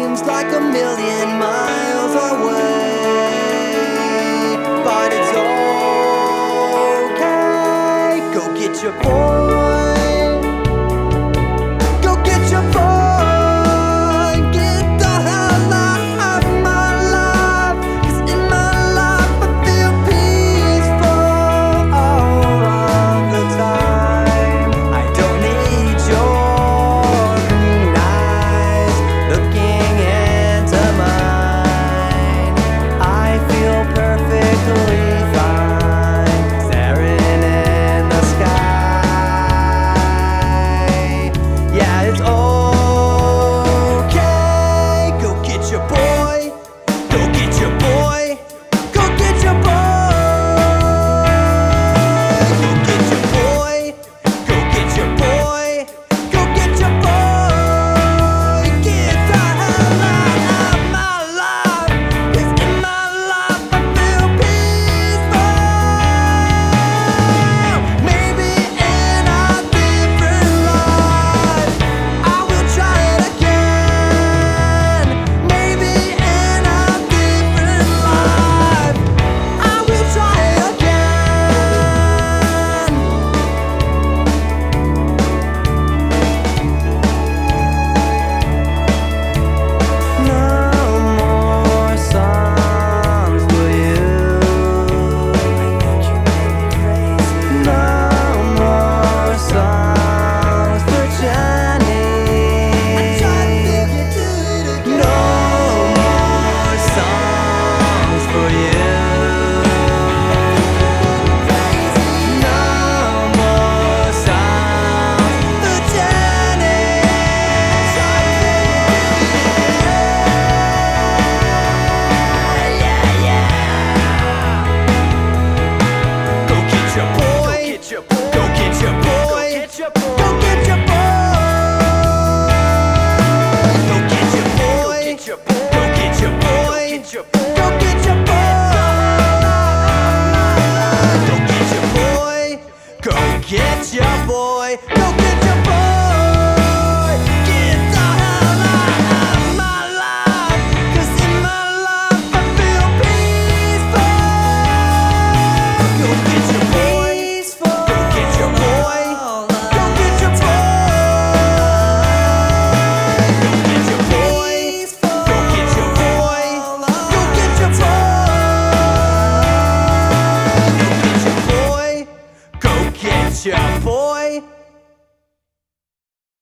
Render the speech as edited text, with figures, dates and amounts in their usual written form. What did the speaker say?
seems like a million miles away, but it's okay. Go get your boy. Go get your boy. Get the hell out of my life, 'cause in my life I feel peaceful all of the time. I don't need your green eyes looking into mine. I feel perfectly fine staring in the sky. Yeah, it's okay. Go get your boy. Go get your boy. Go get your boy. Go get your boy. Go get your boy. Go get your boy. Get the hell out of my life, 'cause in my life I feel peaceful. Maybe in a different life I will try it again. Maybe in a different life I will try it again. No more songs for you. No more songs for Jenny. No more songs for you. No more songs for Jenny. Go get your boy. Go get your boy. Go get your boy. Go get your boy. Go get your boy.